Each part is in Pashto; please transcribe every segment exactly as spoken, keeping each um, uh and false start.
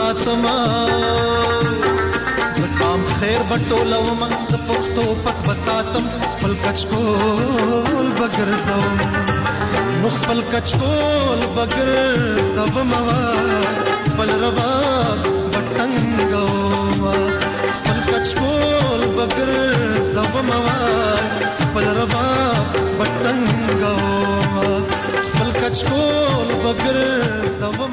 بساتما لکام خیر بټولوم د پښتو پت بساتم خپل کچکول بګرځوم نو خپل کچکول بګرځوم خپل روا بټنګوم خپل کچکول بګرځوم خپل روا بټنګوم خپل کچکول بګرځوم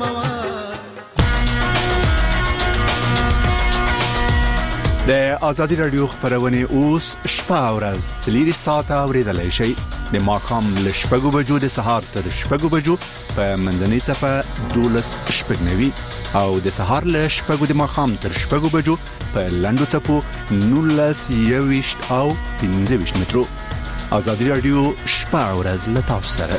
د آزادي رادیو خبرونه اوس شپه او ورځ څلور ساعته اوریدلای شئ د ماښام له شپږو بجو د سهار تر شپږو بجو په منځنۍ څپه دولس شپږ نوي او د سهار له شپږو د ماښام تر شپږو بجو په لنډو څپو نولس یويشت او پنځه ویشت مترو. آزادي رادیو شپه او ورځ له تاسو سره.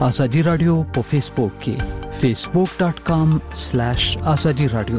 ازادي رادیو په فیسبوک کې facebook dot com slash azadi radio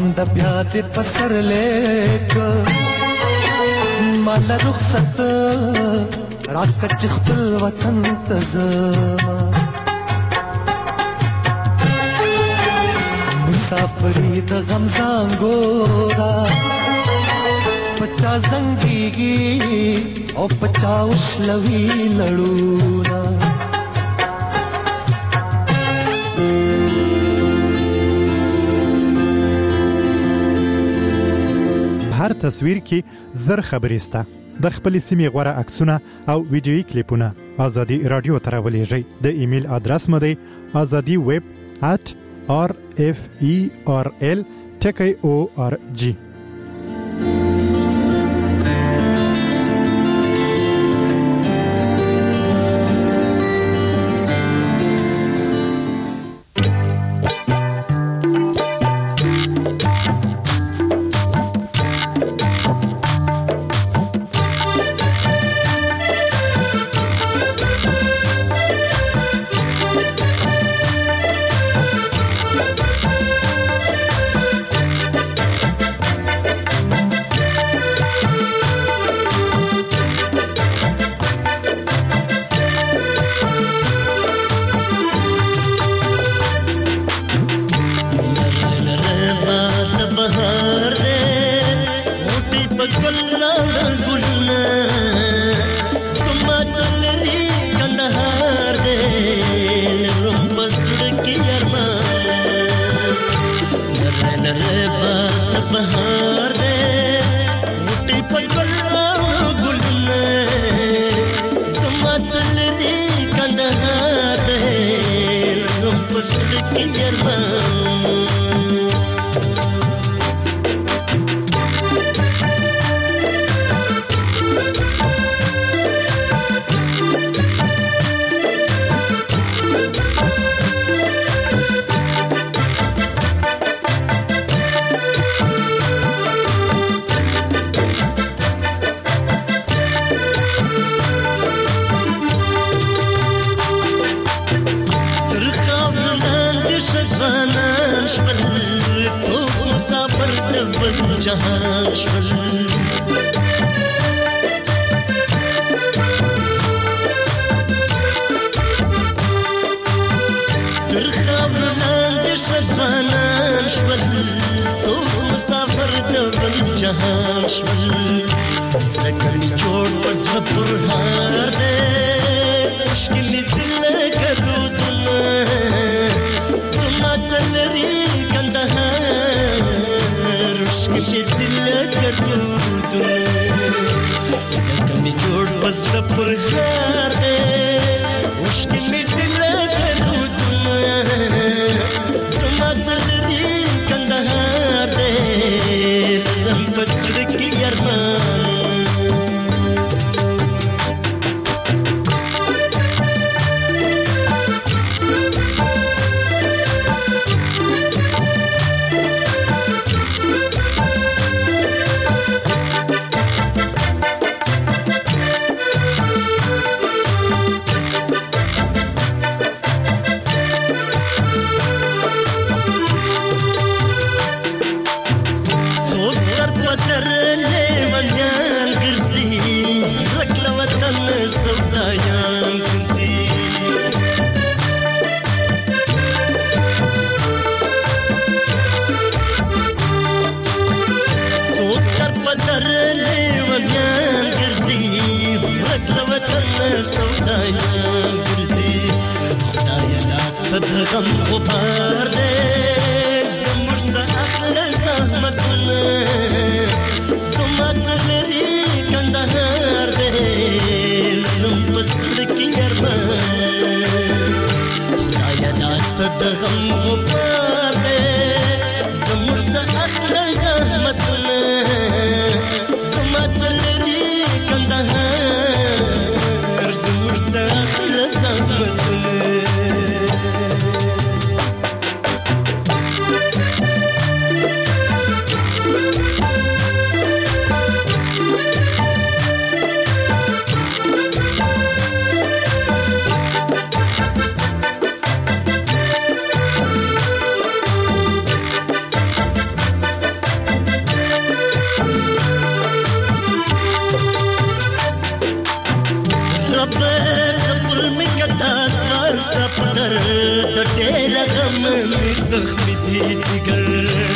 آینده بیا دې پسر لیک مال رخصت راکړه چې خپل وطن ته زما مسافري د غم زنګو دا پچا زنګيږي او پچا وشلوي لړونا هر تصویر کې زر خبرې سته د خپل سیمې غوړه عکسونه او ویډیوي کلیپونه ازادي رادیو ته راولېږئ د ایمیل ادرس مو دی azadi web at r f e r l ټکی او ار جی جهان شول در خاور لاندې شجرانان شول څوک مسافر د بل جهان شول ځکه مې جوړ په زړه پرهار دی مشکل مې ځله کرودونه زما ځلري کندهار مشکل مې ځله کرودونه ځکه مې جوړ په زړه پرهار دی مشکل مې ځله کرودونه زما ځلري کندهار دی لم په زړه کې ارمان غم غبار دی زموږ څه اخله زحمتونه زما څه لري کندهار دی لرم په زړه کې ارمان خدایه دا څه د غم غبار دی زموږ څه اخله زحمتونه زما څه لري کندهار زموږ څه اخله زحمتونه در د ډېر غم مې زخمي دي ځګر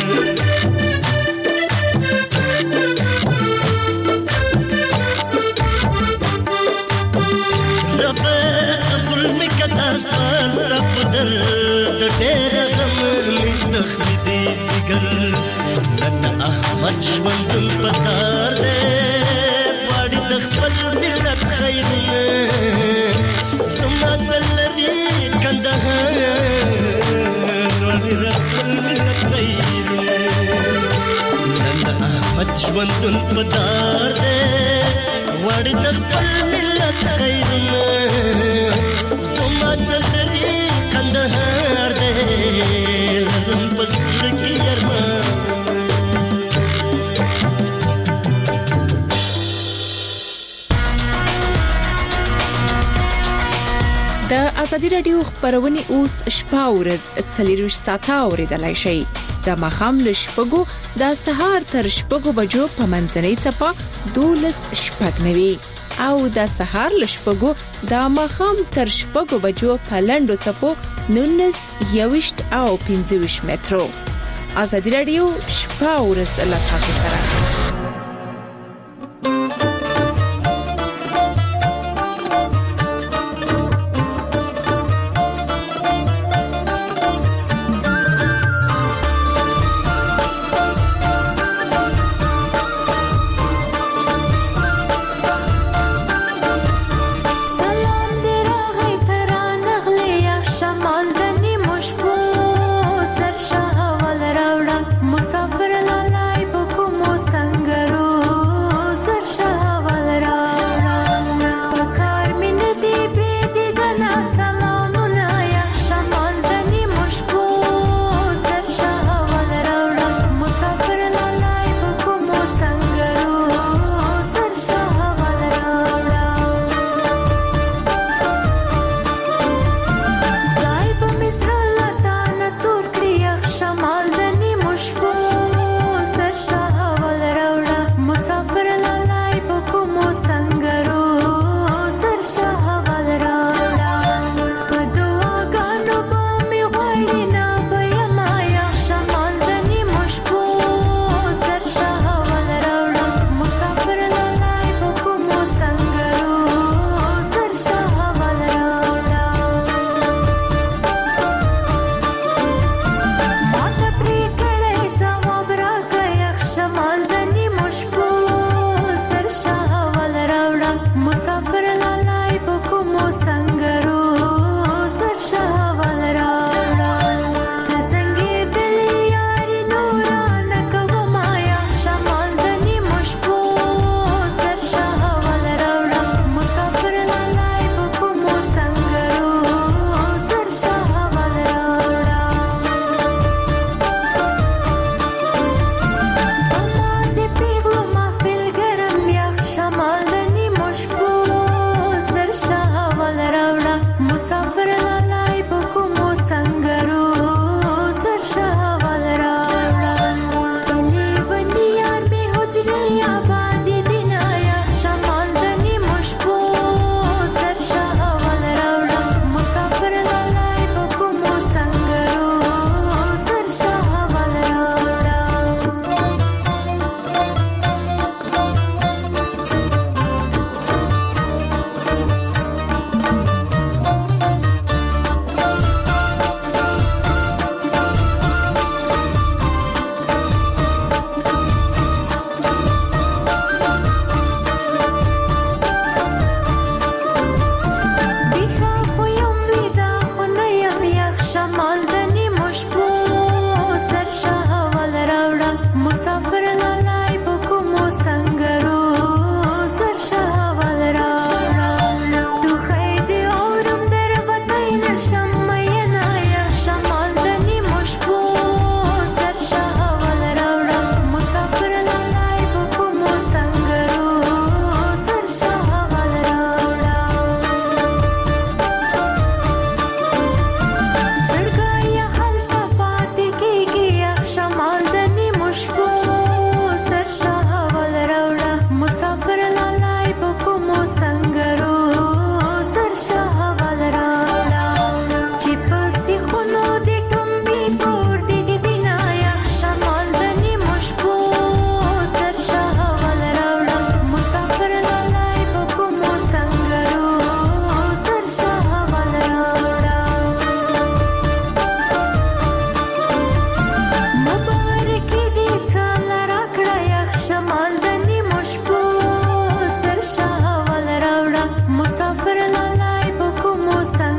رب قبول مې کړه ستا په در د ډېر غم مې زخمي دي ځګر نن احمد ژوندون په دار دی غواړي د خپل ملت خیرونه زما ځلري کندهار غواړي د خپل ملت خیرونه نن احمد ژوندون په دار دی غواړي د خپل ملت خیرونه زما ځلري کندهار دی لرم په زړه کې ارمان د ازادي رادیو خبرونه اوس شپه ورځ څلور ساعته اوریدلای شي د مخام له شپږو د سهار تر شپږو بجو په منځنۍ چپه دولس شپږنوي او د سهار له شپږو د مخام تر شپږو بجو په لندو چپو نونس یوشت او پنځوش مترو ازادي رادیو شپه ورځ له تاسو سره Bye.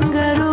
سنگرو